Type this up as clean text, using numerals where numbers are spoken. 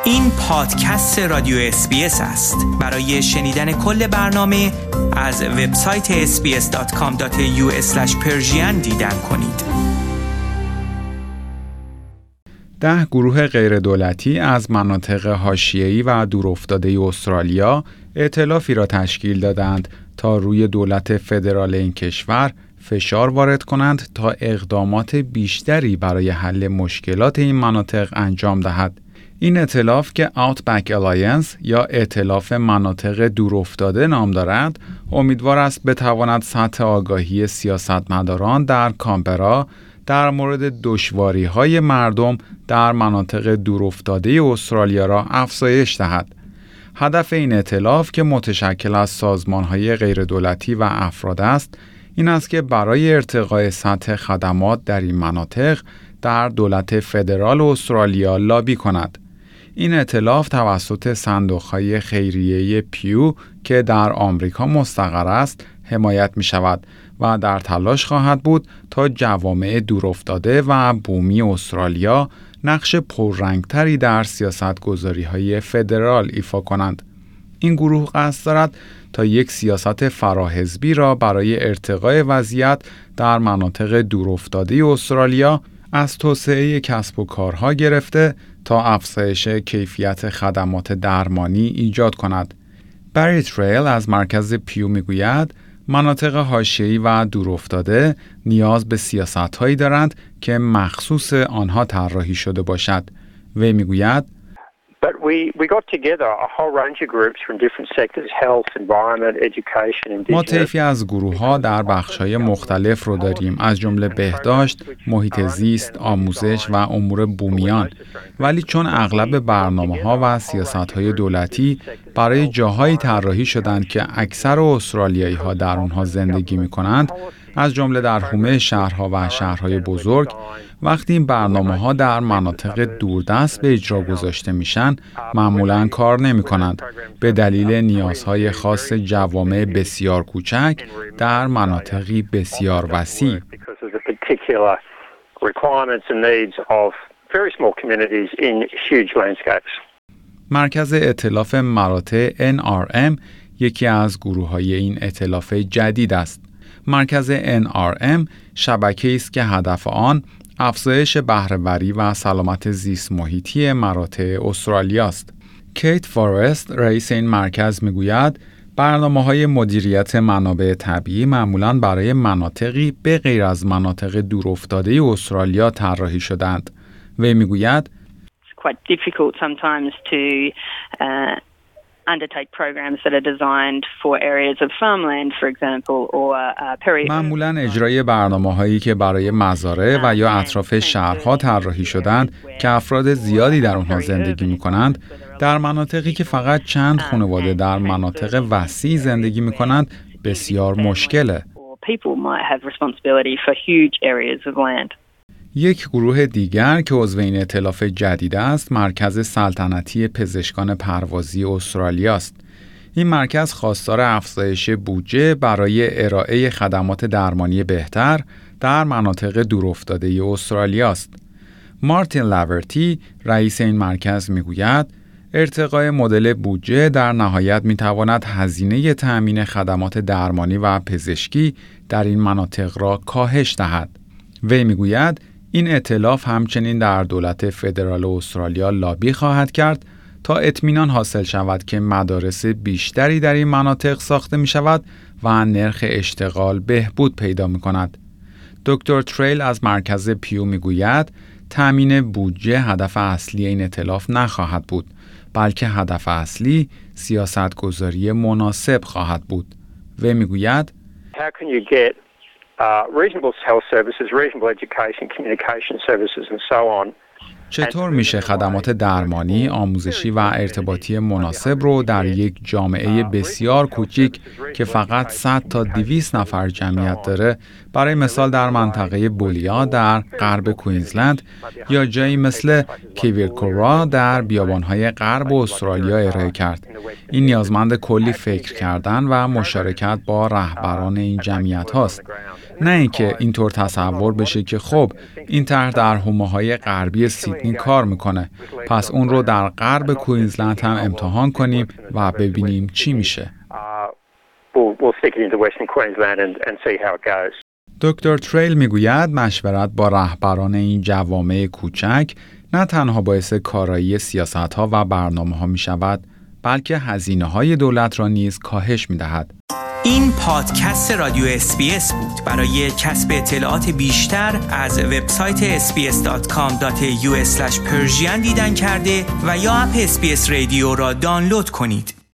این پادکست رادیو SBS است. برای شنیدن کل برنامه از وبسایت sbs.com.au/persian دیدن کنید. 10 گروه غیردولتی از مناطق حاشیه‌ای و دورافتاده استرالیا ائتلافی را تشکیل دادند تا روی دولت فدرال این کشور فشار وارد کنند تا اقدامات بیشتری برای حل مشکلات این مناطق انجام دهد. این ائتلاف که Outback Alliance یا ائتلاف مناطق دورافتاده نام دارد، امیدوار است بتواند سطح آگاهی سیاستمداران در کانبرا در مورد دشواری‌های مردم در مناطق دورافتاده استرالیا را افزایش دهد. هدف این ائتلاف که متشکل از سازمان‌های غیردولتی و افراد است، این است که برای ارتقای سطح خدمات در این مناطق در دولت فدرال استرالیا لابی کند. این ائتلاف توسط صندوق‌های خیریه پیو که در آمریکا مستقر است حمایت می شود و در تلاش خواهد بود تا جوامع دورافتاده و بومی استرالیا نقش پررنگتری در سیاست‌گذاری‌های فدرال ایفا کنند. این گروه قصد دارد تا یک سیاست فراحزبی را برای ارتقای وضعیت در مناطق دورافتاده استرالیا از توسعه کسب و کارها گرفته تا افزایش کیفیت خدمات درمانی ایجاد کند. بری تریل از مرکز پیو میگوید مناطق حاشیه‌ای و دورافتاده نیاز به سیاست‌هایی دارند که مخصوص آنها طراحی شده باشد. وی میگوید But we got together a whole range of groups from different sectors, health, environment, education, indigenous. ما طیفی از گروه‌ها در بخش‌های مختلف رو داریم، از جمله بهداشت، محیط زیست، آموزش و امور بومیان. ولی چون اغلب برنامه‌ها و سیاست‌های دولتی برای جاهایی طراحی شدند که اکثر استرالیایی‌ها در آنها زندگی می‌کنند، از جمله در حومه شهرها و شهرهای بزرگ، وقتی این برنامه‌ها در مناطق دوردست به اجرا گذاشته میشن، معمولاً کار نمی‌کنند به دلیل نیازهای خاص جوامع بسیار کوچک در مناطقی بسیار وسیع. مرکز ائتلاف مراتع NRM یکی از گروه‌های این ائتلاف جدید است. مرکز NRM شبکه‌ای است که هدف آن افزایش بهره‌وری و سلامت زیست محیطی مراتع استرالیا است. کیت فارست رئیس این مرکز میگوید برنامه‌های مدیریت منابع طبیعی معمولاً برای مناطقی به غیر از مناطق دورافتاده استرالیا طراحی شدند. وی میگوید quite difficult sometimes to undertake programs that are designed for areas of farmland, for example, or معمولاً اجرای برنامه‌هایی که برای مزارع و یا اطراف شهرها طراحی شدند که افراد زیادی در آنها زندگی می‌کنند، در مناطقی که فقط چند خانواده در مناطق وسیع زندگی می‌کنند بسیار مشکله. یک گروه دیگر که عضو این ائتلاف جدید است، مرکز سلطنتی پزشکان پروازی استرالیا است. این مرکز خواستار افزایش بودجه برای ارائه خدمات درمانی بهتر در مناطق دورافتاده استرالیا است. مارتین لاورتی رئیس این مرکز میگوید ارتقای مدل بودجه در نهایت میتواند هزینه تأمین خدمات درمانی و پزشکی در این مناطق را کاهش دهد. وی میگوید این ائتلاف همچنین در دولت فدرال استرالیا لابی خواهد کرد تا اطمینان حاصل شود که مدارس بیشتری در این مناطق ساخته می شود و نرخ اشتغال بهبود پیدا می کند. دکتر تریل از مرکز پیو می گوید تأمین بودجه هدف اصلی این ائتلاف نخواهد بود، بلکه هدف اصلی سیاستگذاری مناسب خواهد بود. و می گوید reasonable health services, reasonable education, communication services and so on. چطور میشه خدمات درمانی، آموزشی و ارتباطی مناسب رو در یک جامعه بسیار کوچیک که فقط 100 تا 200 نفر جمعیت داره برای مثال در منطقه بولیا در غرب کوینزلند یا جایی مثل کیویرکورا در بیابان‌های غرب استرالیا ارائه کرد. این نیازمند کلی فکر کردن و مشارکت با رهبران این جمعیت هاست. نه اینکه اینطور تصور بشه که خب این طرح در حومه‌های غربی سیدنی کار میکنه، پس اون رو در غرب کوینزلند هم امتحان کنیم و ببینیم چی میشه. دکتر تریل میگوید مشورت با رهبران این جوامع کوچک نه تنها باعث کارایی سیاست‌ها و برنامه‌ها میشود، بلکه هزینه‌های دولت را نیز کاهش می‌دهد. این پادکست رادیو SBS بود. برای کسب اطلاعات بیشتر از وبسایت sbs.com.au/persian دیدن کرده و یا اپ SBS رادیو را دانلود کنید.